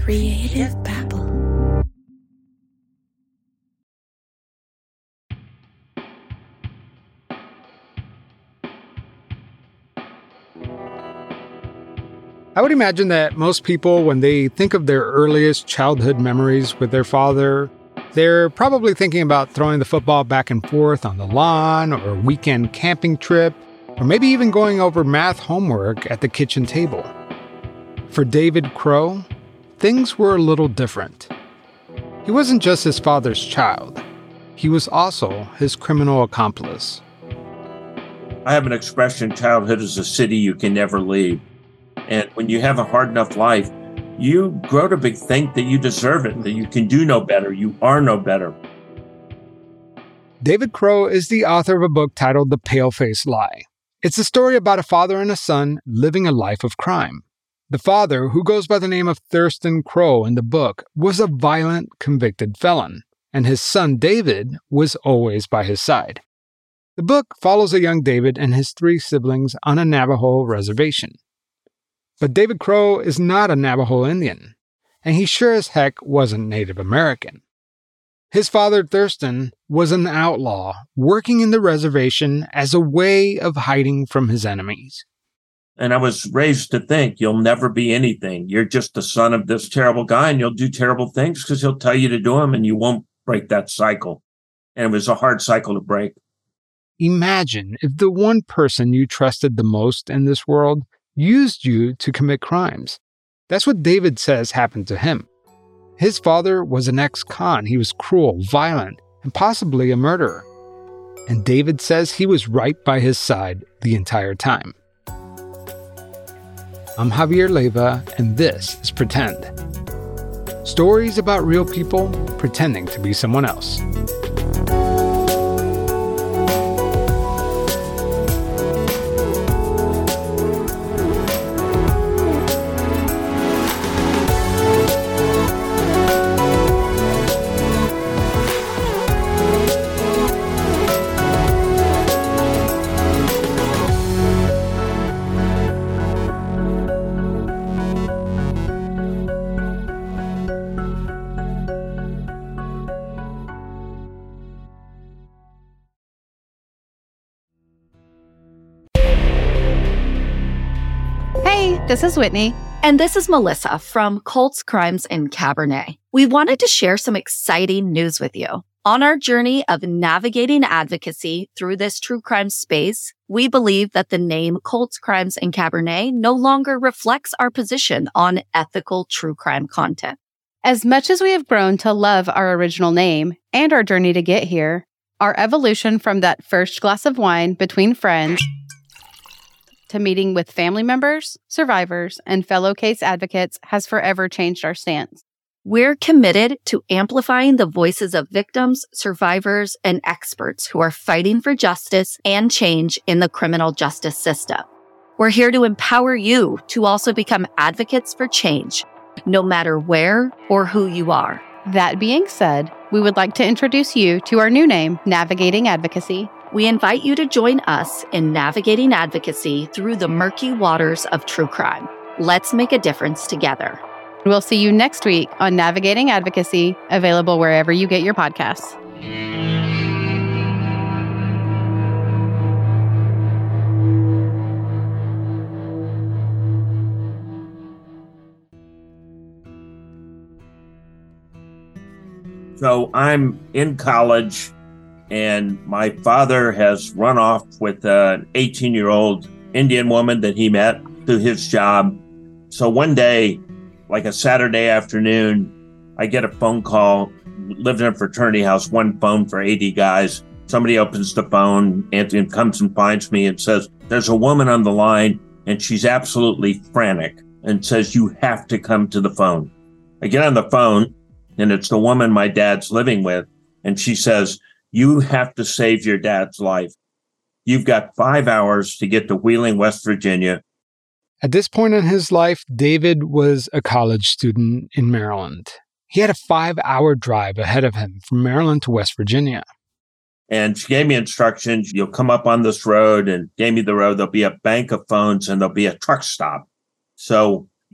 Creative Babble. I would imagine that most people, when they think of their earliest childhood memories with their father, they're probably thinking about throwing the football back and forth on the lawn, or a weekend camping trip, or maybe even going over math homework at the kitchen table. For David Crow, things were a little different. He wasn't just his father's child. He was also his criminal accomplice. I have an expression, childhood is a city you can never leave. And when you have a hard enough life, you grow to think that you deserve it, that you can do no better, you are no better. David Crow is the author of a book titled The Pale-Faced Lie. It's a story about a father and a son living a life of crime. The father, who goes by the name of Thurston Crow in the book, was a violent, convicted felon, and his son David was always by his side. The book follows a young David and his 3 siblings on a Navajo reservation. But David Crow is not a Navajo Indian, and he sure as heck wasn't Native American. His father, Thurston, was an outlaw working in the reservation as a way of hiding from his enemies. And I was raised to think you'll never be anything. You're just the son of this terrible guy, and you'll do terrible things because he'll tell you to do them, and you won't break that cycle. And it was a hard cycle to break. Imagine if the one person you trusted the most in this world used you to commit crimes. That's what David says happened to him. His father was an ex-con. He was cruel, violent, and possibly a murderer. And David says he was right by his side the entire time. I'm Javier Leiva, and this is Pretend. Stories about real people pretending to be someone else. This is Whitney. And this is Melissa from Cults, Crimes, and Cabernet. We wanted to share some exciting news with you. On our journey of navigating advocacy through this true crime space, we believe that the name Cults, Crimes, and Cabernet no longer reflects our position on ethical true crime content. As much as we have grown to love our original name and our journey to get here, our evolution from that first glass of wine between friends to meeting with family members, survivors, and fellow case advocates has forever changed our stance. We're committed to amplifying the voices of victims, survivors, and experts who are fighting for justice and change in the criminal justice system. We're here to empower you to also become advocates for change, no matter where or who you are. That being said, we would like to introduce you to our new name, Navigating Advocacy. We invite you to join us in navigating advocacy through the murky waters of true crime. Let's make a difference together. We'll see you next week on Navigating Advocacy, available wherever you get your podcasts. So I'm in college, and my father has run off with an 18-year-old Indian woman that he met through his job. So one day, like a Saturday afternoon, I get a phone call. Lived in a fraternity house, one phone for 80 guys. Somebody opens the phone and comes and finds me and says, there's a woman on the line and she's absolutely frantic and says, you have to come to the phone. I get on the phone and it's the woman my dad's living with. And she says, you have to save your dad's life. You've got 5 hours to get to Wheeling, West Virginia. At this point in his life, David was a college student in Maryland. He had a 5-hour drive ahead of him from Maryland to West Virginia. And she gave me instructions. You'll come up on this road, and gave me the road. There'll be a bank of phones and there'll be a truck stop. So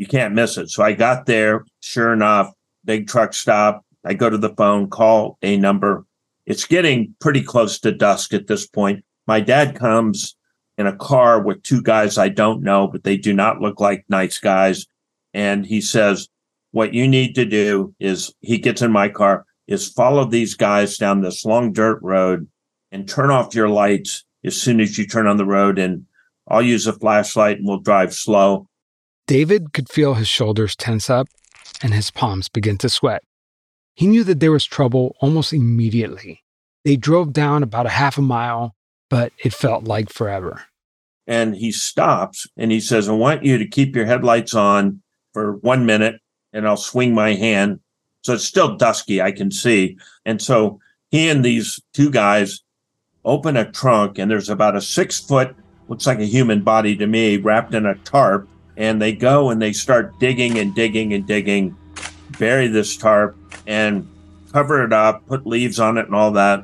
You can't miss it. So I got there, sure enough, big truck stop. I go to the phone, call a number. It's getting pretty close to dusk at this point. My dad comes in a car with two guys I don't know, but they do not look like nice guys. And he says, what you need to do is, he gets in my car, is follow these guys down this long dirt road and turn off your lights as soon as you turn on the road. And I'll use a flashlight and we'll drive slow. David could feel his shoulders tense up and his palms begin to sweat. He knew that there was trouble almost immediately. They drove down about a half a mile, but it felt like forever. And he stops and he says, I want you to keep your headlights on for 1 minute and I'll swing my hand. So it's still dusky, I can see. And so he and these two guys open a trunk, and there's about a 6-foot, looks like a human body to me, wrapped in a tarp. And they go and they start digging and digging and digging, bury this tarp and cover it up, put leaves on it and all that.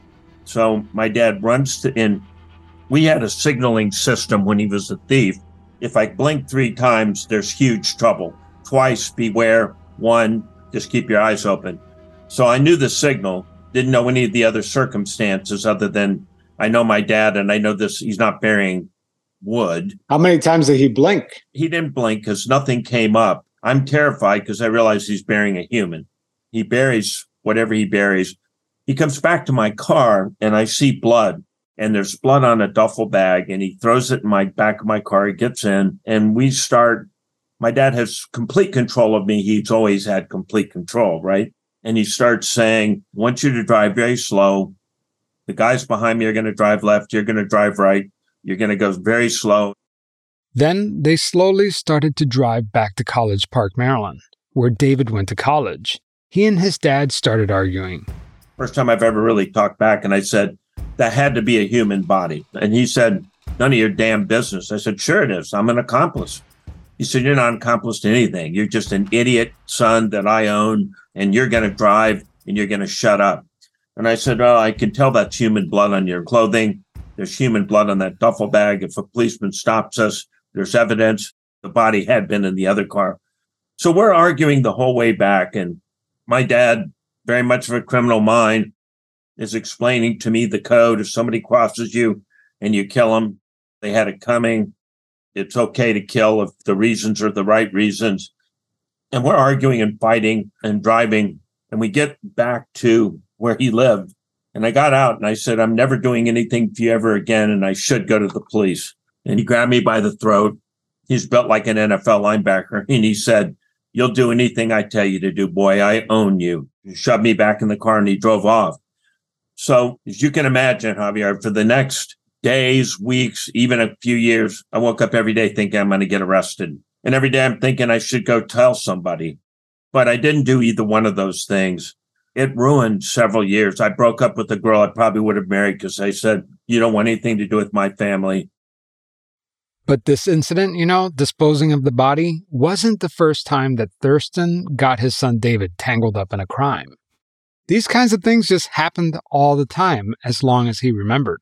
So my dad runs in. We had a signaling system when he was a thief. If I blink 3 times, there's huge trouble. Twice, beware. 1, just keep your eyes open. So I knew the signal, didn't know any of the other circumstances other than I know my dad and I know this, he's not burying wood. How many times did he blink? He didn't blink because nothing came up. I'm terrified because I realize he's burying a human. He buries whatever he buries. He comes back to my car and I see blood, and there's blood on a duffel bag, and he throws it in my back of my car. He gets in and we start. My dad has complete control of me. He's always had complete control, right? And he starts saying, I want you to drive very slow. The guys behind me are going to drive left. You're going to drive right. You're going to go very slow. Then they slowly started to drive back to College Park, Maryland, where David went to college. He and his dad started arguing. First time I've ever really talked back, and I said, that had to be a human body. And he said, none of your damn business. I said, sure it is. I'm an accomplice. He said, you're not an accomplice to anything. You're just an idiot son that I own, and you're going to drive, and you're going to shut up. And I said, oh, I can tell that's human blood on your clothing. There's human blood on that duffel bag. If a policeman stops us, there's evidence the body had been in the other car. So we're arguing the whole way back. And my dad, very much of a criminal mind, is explaining to me the code. If somebody crosses you and you kill them, they had it coming. It's okay to kill if the reasons are the right reasons. And we're arguing and fighting and driving. And we get back to where he lived. And I got out and I said, I'm never doing anything for you ever again. And I should go to the police. And he grabbed me by the throat. He's built like an NFL linebacker. And he said, you'll do anything I tell you to do, boy. I own you. He shoved me back in the car and he drove off. So as you can imagine, Javier, for the next days, weeks, even a few years, I woke up every day thinking I'm going to get arrested. And every day I'm thinking I should go tell somebody. But I didn't do either one of those things. It ruined several years. I broke up with a girl I probably would have married because I said, you don't want anything to do with my family. But this incident, disposing of the body, wasn't the first time that Thurston got his son David tangled up in a crime. These kinds of things just happened all the time as long as he remembered.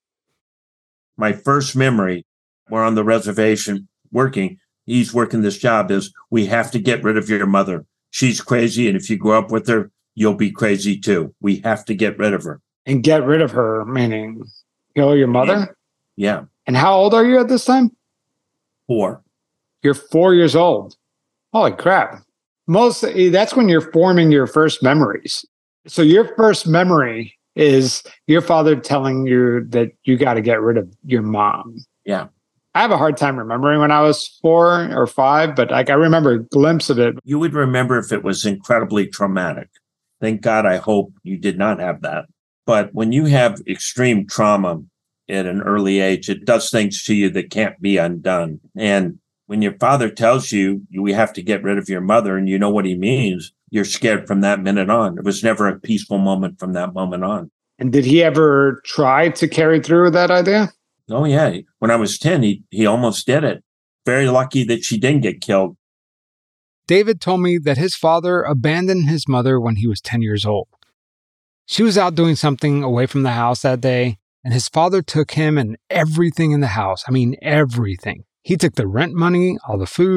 My first memory, we're on the reservation working. He's working this job is we have to get rid of your mother. She's crazy. And if you grow up with her, you'll be crazy too. We have to get rid of her. And get rid of her, meaning kill your mother? Yeah. And how old are you at this time? 4. You're 4 years old. Holy crap. That's when you're forming your first memories. So your first memory is your father telling you that you got to get rid of your mom. Yeah. I have a hard time remembering when I was 4 or 5, but I remember a glimpse of it. You would remember if it was incredibly traumatic. Thank God, I hope you did not have that. But when you have extreme trauma at an early age, it does things to you that can't be undone. And when your father tells you, we have to get rid of your mother, and you know what he means, you're scared from that minute on. It was never a peaceful moment from that moment on. And did he ever try to carry through with that idea? Oh, yeah. When I was 10, he almost did it. Very lucky that she didn't get killed. David told me that his father abandoned his mother when he was 10 years old. She was out doing something away from the house that day, and his father took him and everything in the house. I mean, everything. He took the rent money, all the food,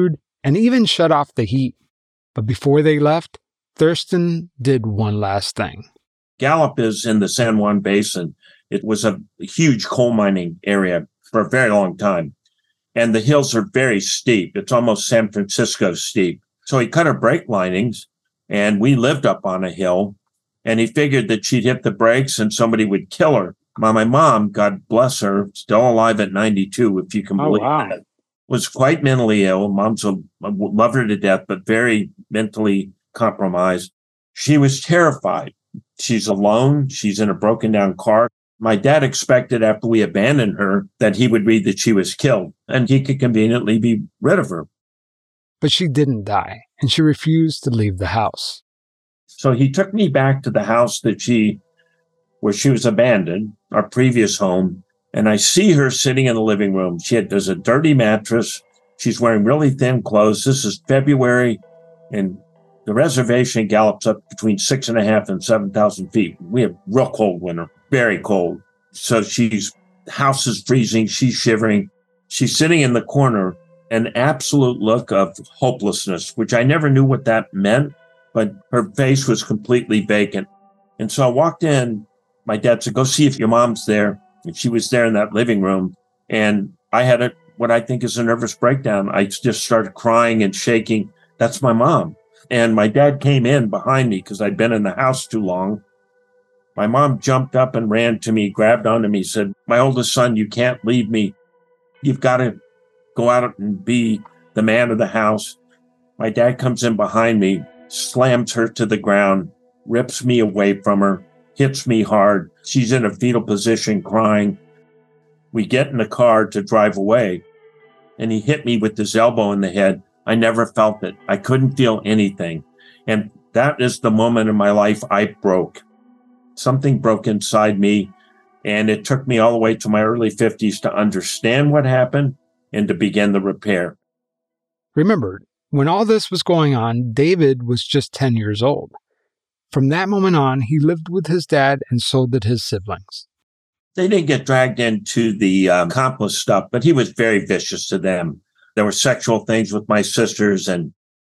and even shut off the heat. But before they left, Thurston did one last thing. Gallup is in the San Juan Basin. It was a huge coal mining area for a very long time. And the hills are very steep. It's almost San Francisco steep. So he cut her brake linings, and we lived up on a hill. And he figured that she'd hit the brakes and somebody would kill her. My mom, God bless her, still alive at 92, if you can believe that, was quite mentally ill. Loved her to death, but very mentally compromised. She was terrified. She's alone. She's in a broken down car. My dad expected after we abandoned her that he would read that she was killed and he could conveniently be rid of her. But she didn't die, and she refused to leave the house. So he took me back to the house where she was abandoned, our previous home. And I see her sitting in the living room. There's a dirty mattress. She's wearing really thin clothes. This is February, and the reservation gallops up between 6,500 and 7,000 feet. We have real cold winter, very cold. So the house is freezing. She's shivering. She's sitting in the corner, an absolute look of hopelessness, which I never knew what that meant, but her face was completely vacant. And so I walked in. My dad said, "Go see if your mom's there." And she was there in that living room. And I had what I think is a nervous breakdown. I just started crying and shaking. That's my mom. And my dad came in behind me because I'd been in the house too long. My mom jumped up and ran to me, grabbed onto me, said, "My oldest son, you can't leave me. You've got to go out and be the man of the house." My dad comes in behind me, slams her to the ground, rips me away from her, hits me hard. She's in a fetal position crying. We get in the car to drive away, and he hit me with his elbow in the head. I never felt it. I couldn't feel anything. And that is the moment in my life I broke. Something broke inside me, and it took me all the way to my early 50s to understand what happened and to begin the repair. Remember, when all this was going on, David was just 10 years old. From that moment on, he lived with his dad, and so did his siblings. They didn't get dragged into the accomplice stuff, but he was very vicious to them. There were sexual things with my sisters, and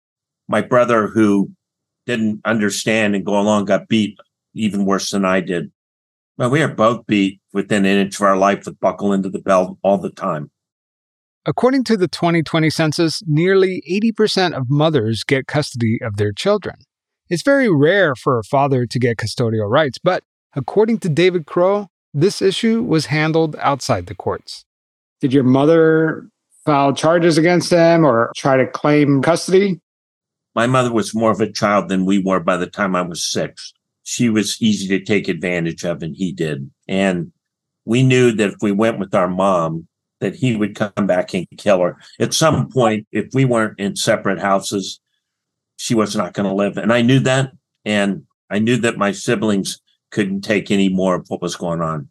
my brother, who didn't understand and go along, got beat even worse than I did. Well, we are both beat within an inch of our life with buckle into the belt all the time. According to the 2020 census, nearly 80% of mothers get custody of their children. It's very rare for a father to get custodial rights, but according to David Crow, this issue was handled outside the courts. Did your mother file charges against him or try to claim custody? My mother was more of a child than we were by the time I was 6. She was easy to take advantage of, and he did. And we knew that if we went with our mom, that he would come back and kill her. At some point, if we weren't in separate houses, she was not going to live. And I knew that. And I knew that my siblings couldn't take any more of what was going on.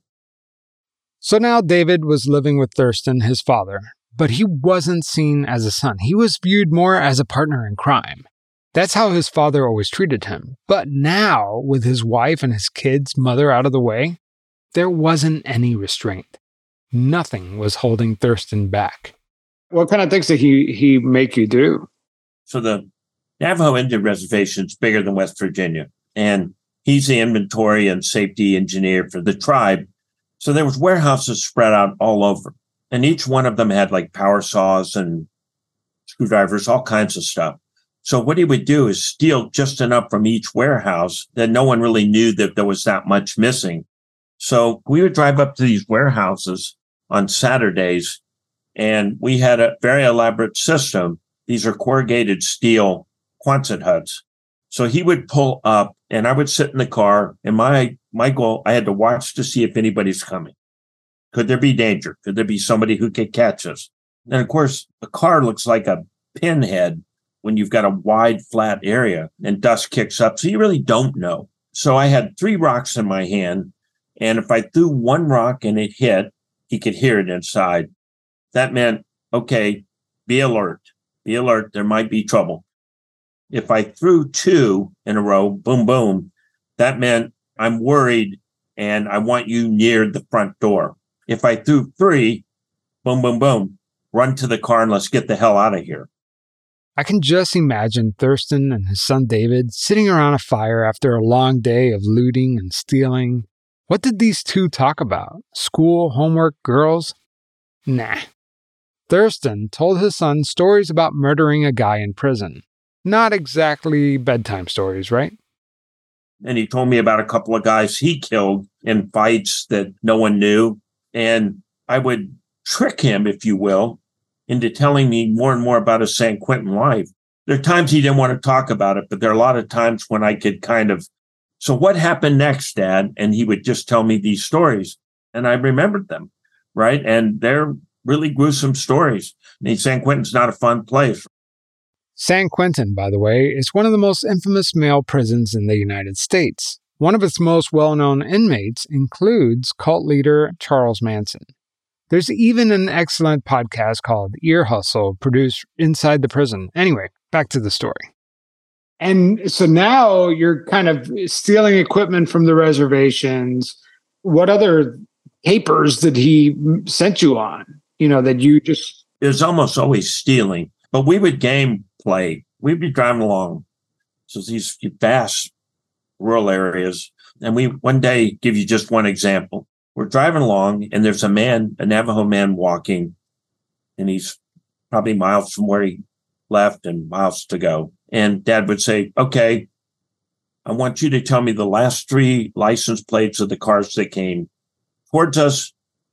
So now David was living with Thurston, his father, but he wasn't seen as a son. He was viewed more as a partner in crime. That's how his father always treated him. But now, with his wife and his kids' mother out of the way, there wasn't any restraint. Nothing was holding Thurston back. What kind of things did he make you do? So the Navajo Indian Reservation is bigger than West Virginia, and he's the inventory and safety engineer for the tribe. So there was warehouses spread out all over, and each one of them had like power saws and screwdrivers, all kinds of stuff. So what he would do is steal just enough from each warehouse that no one really knew that there was that much missing. So we would drive up to these warehouses on Saturdays, and we had a very elaborate system. These are corrugated steel Quonset huts. So he would pull up, and I would sit in the car, and my goal, I had to watch to see if anybody's coming. Could there be danger? Could there be somebody who could catch us? And of course, a car looks like a pinhead when you've got a wide, flat area and dust kicks up. So you really don't know. So I had 3 rocks in my hand, and if I threw one rock and it hit, he could hear it inside. That meant, okay, be alert. Be alert. There might be trouble. If I threw 2 in a row, boom, boom, that meant I'm worried and I want you near the front door. If I threw 3, boom, boom, boom, run to the car and let's get the hell out of here. I can just imagine Thurston and his son David sitting around a fire after a long day of looting and stealing. What did these two talk about? School, homework, girls? Nah. Thurston told his son stories about murdering a guy in prison. Not exactly bedtime stories, right? And he told me about a couple of guys he killed in fights that no one knew. And I would trick him, if you will, into telling me more and more about his San Quentin life. There are times he didn't want to talk about it, but there are a lot of times when I could kind of, so what happened next, Dad? And he would just tell me these stories. And I remembered them, right? And they're really gruesome stories. I mean, San Quentin's not a fun place. San Quentin, by the way, is one of the most infamous male prisons in the United States. One of its most well-known inmates includes cult leader Charles Manson. There's even an excellent podcast called Ear Hustle produced inside the prison. Anyway, back to the story. And so now you're kind of stealing equipment from the reservations. What other papers did he send you on? That you just... It was almost always stealing, but we would game play. We'd be driving along. So these vast rural areas. And we one day, give you just one example. We're driving along and there's a Navajo man walking, and he's probably miles from where he left and miles to go. And Dad would say, okay, I want you to tell me the last 3 license plates of the cars that came towards us,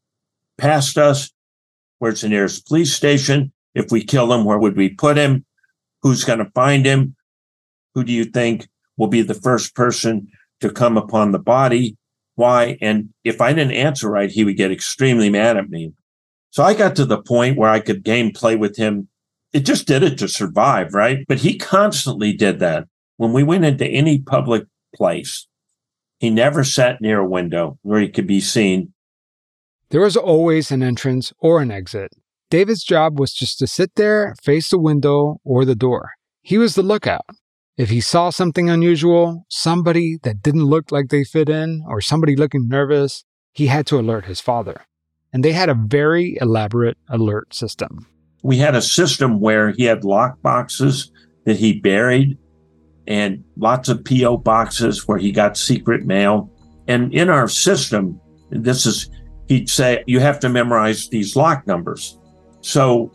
past us, where's the nearest police station? If we kill him, where would we put him? Who's going to find him? Who do you think will be the first person to come upon the body? Why? And if I didn't answer right, he would get extremely mad at me. So I got to the point where I could game play with him. It just did it to survive, right? But he constantly did that. When we went into any public place, he never sat near a window where he could be seen. There was always an entrance or an exit. David's job was just to sit there, face the window or the door. He was the lookout. If he saw something unusual, somebody that didn't look like they fit in, or somebody looking nervous, he had to alert his father. And they had a very elaborate alert system. We had a system where he had lock boxes that he buried and lots of P.O. boxes where he got secret mail. And in our system, he'd say, you have to memorize these lock numbers. So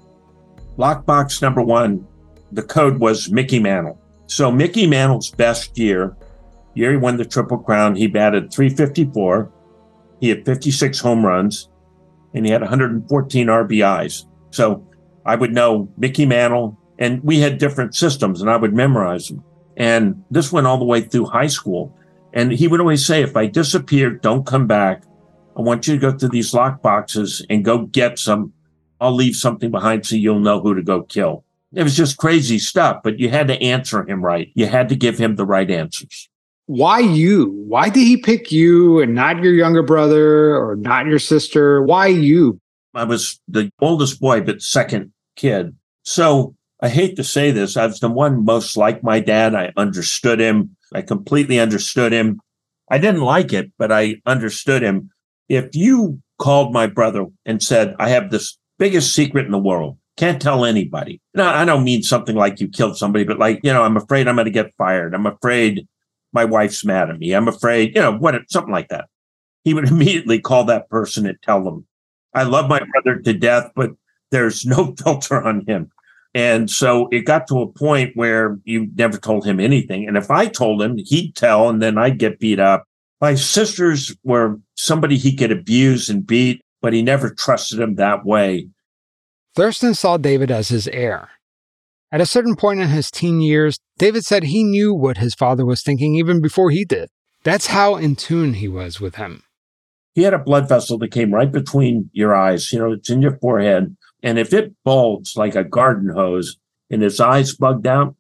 lockbox number 1, the code was Mickey Mantle. So Mickey Mantle's best year he won the Triple Crown, he batted .354. He had 56 home runs, and he had 114 RBIs. So I would know Mickey Mantle, and we had different systems, and I would memorize them. And this went all the way through high school. And he would always say, if I disappear, don't come back. I want you to go through these lock boxes and go get some. I'll leave something behind so you'll know who to go kill. It was just crazy stuff, but you had to answer him right. You had to give him the right answers. Why you? Why did he pick you and not your younger brother or not your sister? Why you? I was the oldest boy, but second kid. So I hate to say this. I was the one most like my dad. I understood him. I completely understood him. I didn't like it, but I understood him. If you called my brother and said, I have this biggest secret in the world, can't tell anybody. Now, I don't mean something like you killed somebody, but like, I'm afraid I'm going to get fired. I'm afraid my wife's mad at me. I'm afraid, something like that. He would immediately call that person and tell them, I love my brother to death, but there's no filter on him. And so it got to a point where you never told him anything. And if I told him, he'd tell, and then I'd get beat up. My sisters were somebody he could abuse and beat, but he never trusted him that way. Thurston saw David as his heir. At a certain point in his teen years, David said he knew what his father was thinking even before he did. That's how in tune he was with him. He had a blood vessel that came right between your eyes. It's in your forehead. And if it bulged like a garden hose and his eyes bugged out,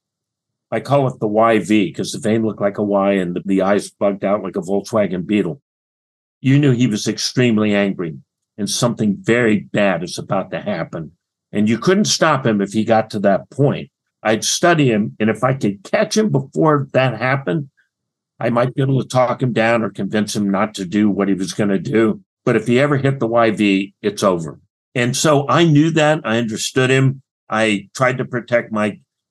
I call it the YV because the vein looked like a Y and the eyes bugged out like a Volkswagen Beetle. You knew he was extremely angry and something very bad is about to happen. And you couldn't stop him if he got to that point. I'd study him, and if I could catch him before that happened, I might be able to talk him down or convince him not to do what he was going to do. But if he ever hit the YV, it's over. And so I knew that. I understood him. I tried to protect my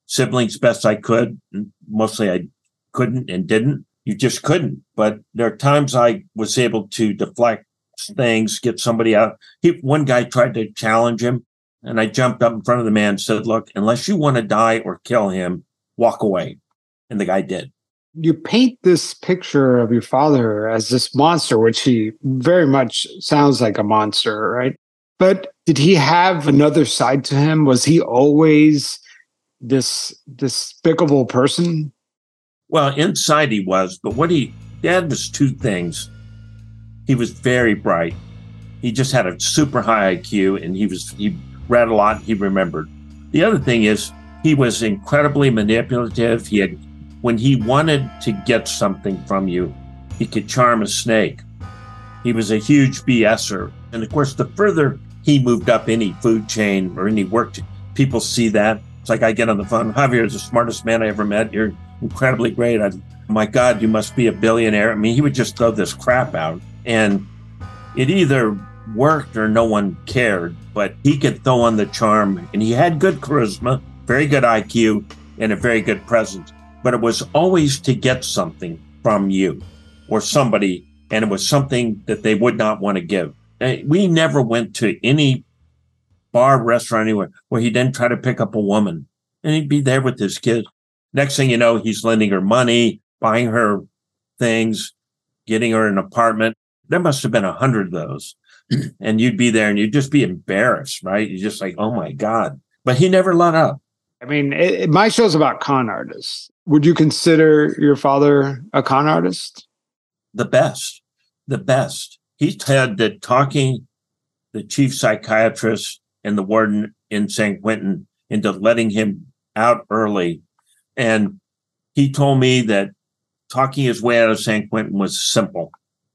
siblings best I could. Mostly I couldn't and didn't. You just couldn't. But there are times I was able to deflect things, get somebody out. One guy tried to challenge him, and I jumped up in front of the man and said, look, unless you want to die or kill him, walk away. And the guy did. You paint this picture of your father as this monster, which he very much sounds like a monster, right? But did he have another side to him? Was he always this despicable person? Well, inside he was, but Dad was two things. He was very bright. He just had a super high IQ, and he read a lot. He remembered. The other thing is he was incredibly manipulative. When he wanted to get something from you, he could charm a snake. He was a huge BSer. And of course, the further he moved up any food chain or any work, people see that. It's like I get on the phone, Javier is the smartest man I ever met. You're incredibly great. My God, you must be a billionaire. I mean, he would just throw this crap out. And it either worked or no one cared, but he could throw on the charm. And he had good charisma, very good IQ, and a very good presence. But it was always to get something from you or somebody, and it was something that they would not want to give. And we never went to any bar, restaurant, anywhere where he didn't try to pick up a woman, and he'd be there with his kids. Next thing you know, he's lending her money, buying her things, getting her an apartment. There must have been 100 of those. And you'd be there and you'd just be embarrassed, right? You're just like, oh my God. But he never let up. I mean, my show's about con artists. Would you consider your father a con artist? The best. He said that talking the chief psychiatrist and the warden in San Quentin into letting him out early. And he told me that talking his way out of San Quentin was simple.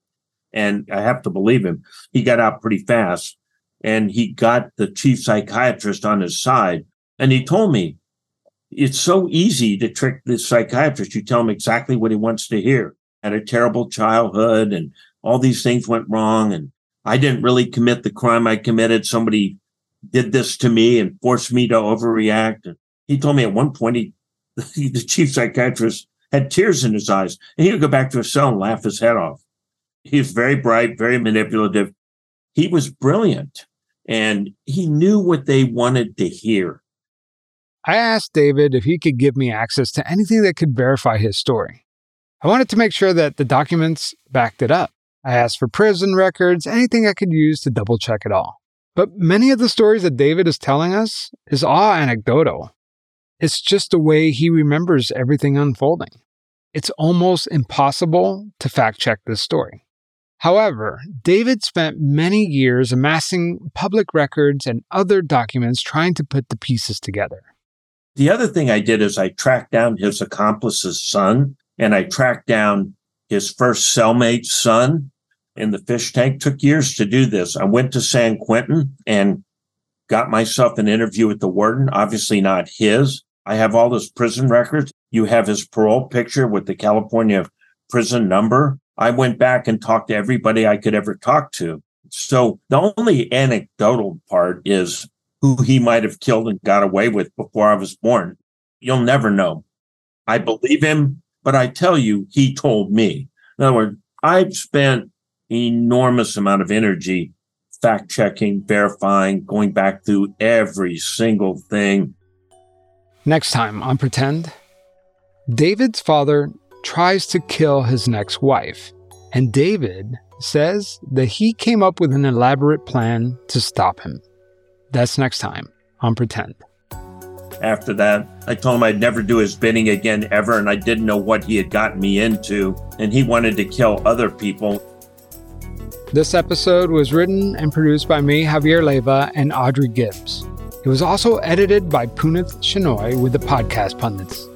And I have to believe him. He got out pretty fast, and he got the chief psychiatrist on his side. And he told me, it's so easy to trick the psychiatrist. You tell him exactly what he wants to hear. Had a terrible childhood, and all these things went wrong. And I didn't really commit the crime I committed. Somebody did this to me and forced me to overreact. And he told me at one point, the chief psychiatrist had tears in his eyes, and he would go back to his cell and laugh his head off. He was very bright, very manipulative. He was brilliant, and he knew what they wanted to hear. I asked David if he could give me access to anything that could verify his story. I wanted to make sure that the documents backed it up. I asked for prison records, anything I could use to double check it all. But many of the stories that David is telling us is all anecdotal. It's just the way he remembers everything unfolding. It's almost impossible to fact check this story. However, David spent many years amassing public records and other documents trying to put the pieces together. The other thing I did is I tracked down his accomplice's son, and I tracked down his first cellmate's son in the fish tank. Took years to do this. I went to San Quentin and got myself an interview with the warden, obviously not his. I have all his prison records. You have his parole picture with the California prison number. I went back and talked to everybody I could ever talk to. So the only anecdotal part is who he might have killed and got away with before I was born. You'll never know. I believe him, but I tell you, he told me. In other words, I've spent enormous amount of energy fact-checking, verifying, going back through every single thing. Next time on Pretend, David's father tries to kill his next wife, and David says that he came up with an elaborate plan to stop him. That's next time on Pretend. After that, I told him I'd never do his bidding again ever, and I didn't know what he had gotten me into, and he wanted to kill other people. This episode was written and produced by me, Javier Leiva, and Audrey Gibbs. It was also edited by Punith Shenoy with the Podcast Pundits.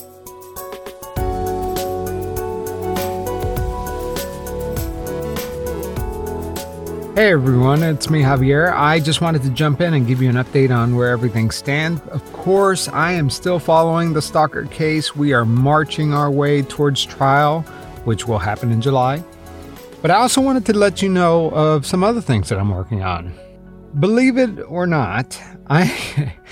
Hey everyone, it's me, Javier. I just wanted to jump in and give you an update on where everything stands. Of course, I am still following the Stalker case. We are marching our way towards trial, which will happen in July. But I also wanted to let you know of some other things that I'm working on. Believe it or not, I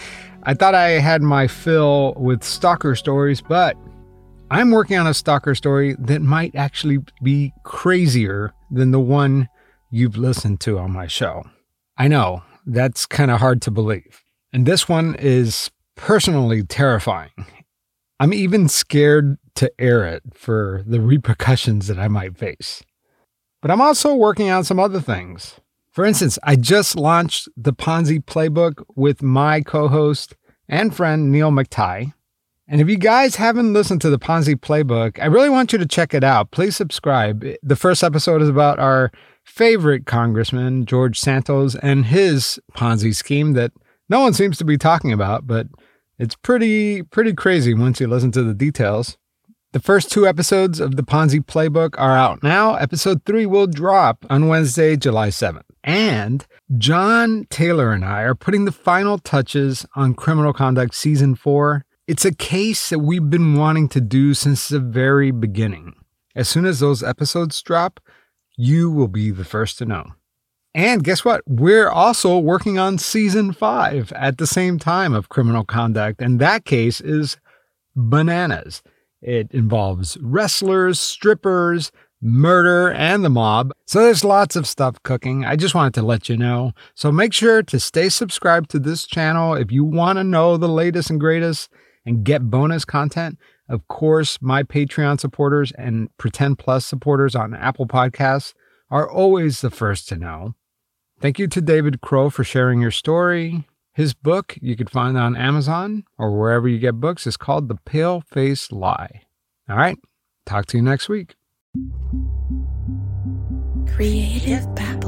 I thought I had my fill with stalker stories, but I'm working on a stalker story that might actually be crazier than the one you've listened to on my show. I know, that's kind of hard to believe. And this one is personally terrifying. I'm even scared to air it for the repercussions that I might face. But I'm also working on some other things. For instance, I just launched the Ponzi Playbook with my co-host and friend Neil McTighe. And if you guys haven't listened to the Ponzi Playbook, I really want you to check it out. Please subscribe. The first episode is about our favorite congressman, George Santos, and his Ponzi scheme that no one seems to be talking about, but it's pretty crazy once you listen to the details. The first 2 episodes of the Ponzi Playbook are out now. Episode 3 will drop on Wednesday, July 7th. And John Taylor and I are putting the final touches on Criminal Conduct Season 4. It's a case that we've been wanting to do since the very beginning. As soon as those episodes drop, you will be the first to know. And guess what? We're also working on Season 5 at the same time of Criminal Conduct, and that case is bananas. It involves wrestlers, strippers, murder, and the mob. So there's lots of stuff cooking. I just wanted to let you know. So make sure to stay subscribed to this channel if you want to know the latest and greatest and get bonus content. Of course, my Patreon supporters and Pretend Plus supporters on Apple Podcasts are always the first to know. Thank you to David Crow for sharing your story. His book you could find on Amazon or wherever you get books is called The Pale-Faced Lie. All right, talk to you next week. Creative Babble.